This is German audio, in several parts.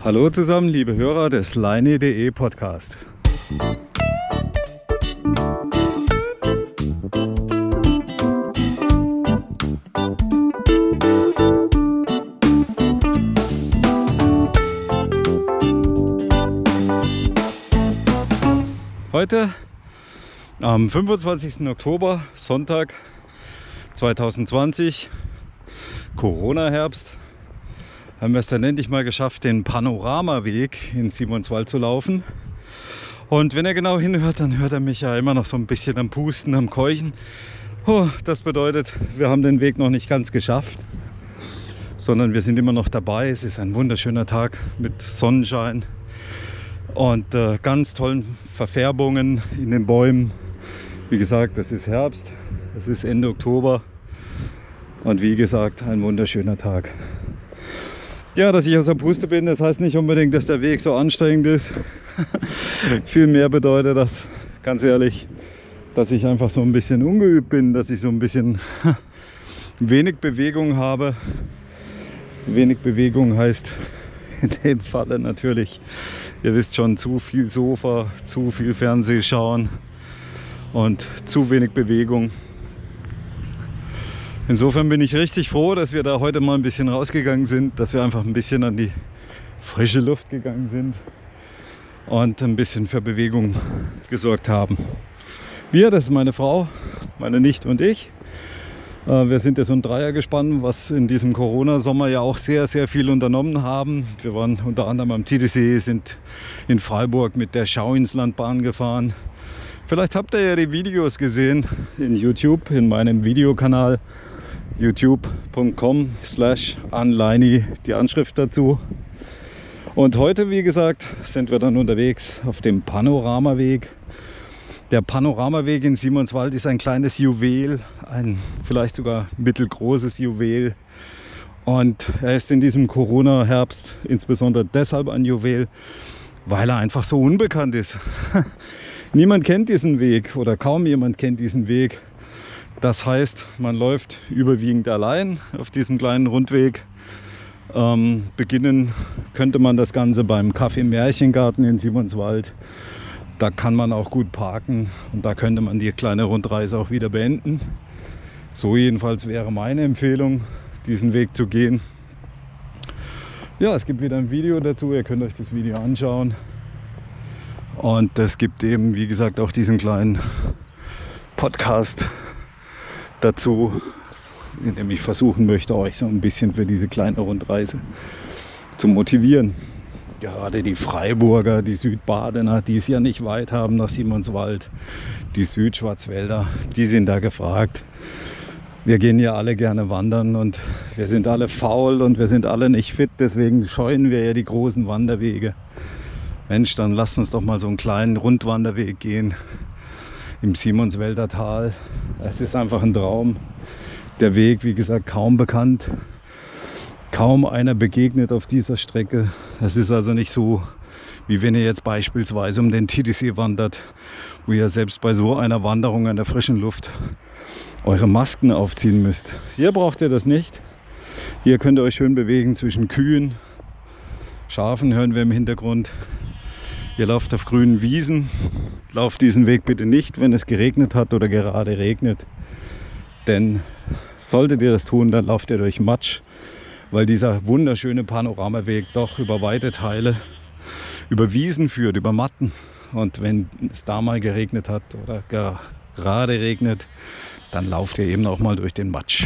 Hallo zusammen, liebe Hörer des Leine.de Podcast. Heute am 25. Oktober, Sonntag 2020, Corona-Herbst, haben wir es dann endlich mal geschafft, den Panoramaweg in Simonswald zu laufen. Und wenn er genau hinhört, dann hört er mich ja immer noch so ein bisschen am Pusten, am Keuchen. Das bedeutet, wir haben den Weg noch nicht ganz geschafft, sondern wir sind immer noch dabei. Es ist ein wunderschöner Tag mit Sonnenschein und ganz tollen Verfärbungen in den Bäumen. Wie gesagt, es ist Herbst, es ist Ende Oktober und wie gesagt, ein wunderschöner Tag. Ja, dass ich aus der Puste bin, das heißt nicht unbedingt, dass der Weg so anstrengend ist. Vielmehr bedeutet das, ganz ehrlich, dass ich einfach so ein bisschen ungeübt bin, dass ich so ein bisschen wenig Bewegung habe. Wenig Bewegung heißt in dem Falle natürlich, ihr wisst schon, zu viel Sofa, zu viel Fernseh schauen und zu wenig Bewegung. Insofern bin ich richtig froh, dass wir da heute mal ein bisschen rausgegangen sind, dass wir einfach ein bisschen an die frische Luft gegangen sind und ein bisschen für Bewegung gesorgt haben. Wir, das ist meine Frau, meine Nichte und ich. Wir sind ja so ein Dreiergespann, was in diesem Corona-Sommer ja auch sehr, sehr viel unternommen haben. Wir waren unter anderem am Titisee, sind in Freiburg mit der Schauinslandbahn gefahren. Vielleicht habt ihr ja die Videos gesehen in YouTube, in meinem Videokanal youtube.com/anleini, die Anschrift dazu. Und heute, wie gesagt, sind wir dann unterwegs auf dem Panoramaweg. Der Panoramaweg in Simonswald ist ein kleines Juwel, ein vielleicht sogar mittelgroßes Juwel. Und er ist in diesem Corona-Herbst insbesondere deshalb ein Juwel, weil er einfach so unbekannt ist. Niemand kennt diesen Weg oder kaum jemand kennt diesen Weg. Das heißt, man läuft überwiegend allein auf diesem kleinen Rundweg. Beginnen könnte man das Ganze beim Café Märchengarten in Simonswald. Da kann man auch gut parken und da könnte man die kleine Rundreise auch wieder beenden. So jedenfalls wäre meine Empfehlung, diesen Weg zu gehen. Ja, es gibt wieder ein Video dazu, ihr könnt euch das Video anschauen. Und es gibt eben, wie gesagt, auch diesen kleinen Podcast dazu, in dem ich versuchen möchte, euch so ein bisschen für diese kleine Rundreise zu motivieren. Gerade die Freiburger, die Südbadener, die es ja nicht weit haben nach Simonswald, die Südschwarzwälder, die sind da gefragt. Wir gehen ja alle gerne wandern und wir sind alle faul und wir sind alle nicht fit, deswegen scheuen wir ja die großen Wanderwege. Mensch, dann lasst uns doch mal so einen kleinen Rundwanderweg gehen im Simonswälder Tal. Es ist einfach ein Traum. Der Weg, wie gesagt, kaum bekannt. Kaum einer begegnet auf dieser Strecke. Es ist also nicht so, wie wenn ihr jetzt beispielsweise um den Titisee wandert, wo ihr selbst bei so einer Wanderung an der frischen Luft eure Masken aufziehen müsst. Hier braucht ihr das nicht. Hier könnt ihr euch schön bewegen zwischen Kühen, Schafen hören wir im Hintergrund. Ihr lauft auf grünen Wiesen. Lauft diesen Weg bitte nicht, wenn es geregnet hat oder gerade regnet. Denn solltet ihr das tun, dann lauft ihr durch Matsch, weil dieser wunderschöne Panoramaweg doch über weite Teile über Wiesen führt, über Matten. Und wenn es da mal geregnet hat oder gerade regnet, dann lauft ihr eben auch mal durch den Matsch.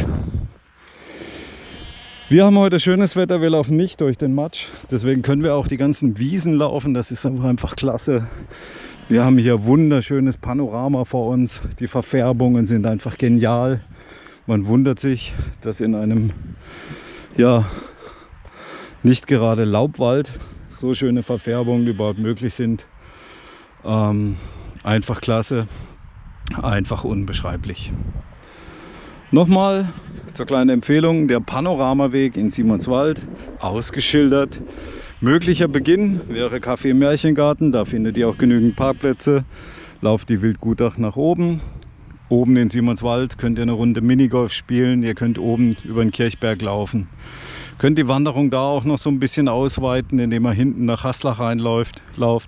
Wir haben heute schönes Wetter, wir laufen nicht durch den Matsch. Deswegen können wir auch die ganzen Wiesen laufen, das ist einfach klasse. Wir haben hier wunderschönes Panorama vor uns. Die Verfärbungen sind einfach genial. Man wundert sich, dass in einem nicht gerade Laubwald so schöne Verfärbungen überhaupt möglich sind. Einfach klasse, einfach unbeschreiblich. Nochmal zur kleinen Empfehlung, der Panoramaweg in Simonswald, ausgeschildert. Möglicher Beginn wäre Café Märchengarten, da findet ihr auch genügend Parkplätze. Lauft die Wildgutach nach oben. Oben in Simonswald könnt ihr eine Runde Minigolf spielen, ihr könnt oben über den Kirchberg laufen. Könnt die Wanderung da auch noch so ein bisschen ausweiten, indem ihr hinten nach Haslach reinläuft.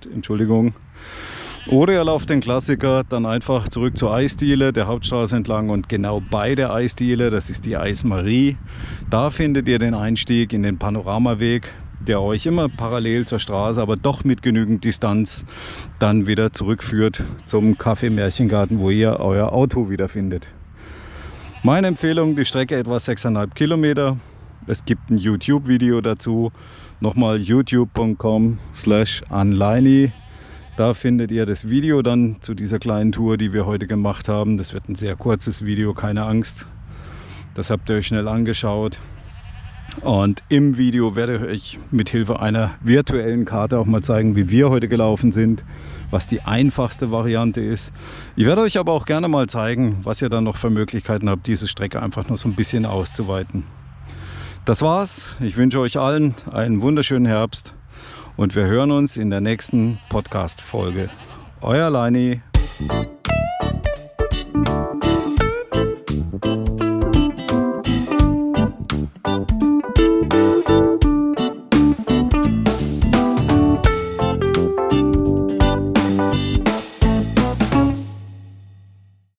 Oder ihr lauft den Klassiker dann einfach zurück zur Eisdiele, der Hauptstraße entlang, und genau bei der Eisdiele, das ist die Eismarie, da findet ihr den Einstieg in den Panoramaweg, der euch immer parallel zur Straße, aber doch mit genügend Distanz dann wieder zurückführt zum Café Märchengarten, wo ihr euer Auto wiederfindet. Meine Empfehlung, die Strecke etwa 6,5 Kilometer. Es gibt ein YouTube-Video dazu, nochmal youtube.com/unliney. Da findet ihr das Video dann zu dieser kleinen Tour, die wir heute gemacht haben. Das wird ein sehr kurzes Video, keine Angst. Das habt ihr euch schnell angeschaut. Und im Video werde ich euch mit Hilfe einer virtuellen Karte auch mal zeigen, wie wir heute gelaufen sind, was die einfachste Variante ist. Ich werde euch aber auch gerne mal zeigen, was ihr dann noch für Möglichkeiten habt, diese Strecke einfach noch so ein bisschen auszuweiten. Das war's. Ich wünsche euch allen einen wunderschönen Herbst und wir hören uns in der nächsten Podcast-Folge. Euer Leini.